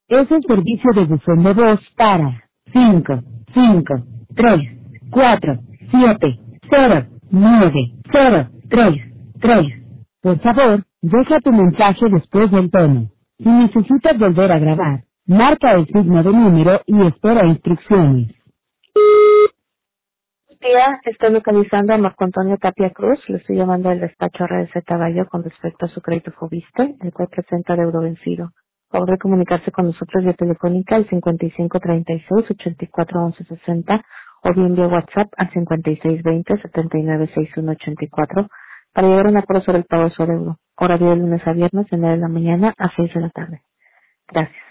Es el servicio de buzón de voz para 5, 5, 3, 4, 7, 0, 9, 0, 3, 3. Por favor, deja tu mensaje después del tono. Si necesitas volver a grabar, marca el signo de número y espera instrucciones. Día, estoy localizando a Marco Antonio Tapia Cruz, le estoy llamando del despacho RDC Caballo con respecto a su crédito Fobiste, el cual presenta deuda vencido. Por favor de comunicarse con nosotros vía telefónica al 5536-841160 o bien vía WhatsApp al 5620-796184 para llegar a un acuerdo sobre el pago de su deuda. Horario de lunes a viernes de 9 de la mañana a 6 de la tarde. Gracias.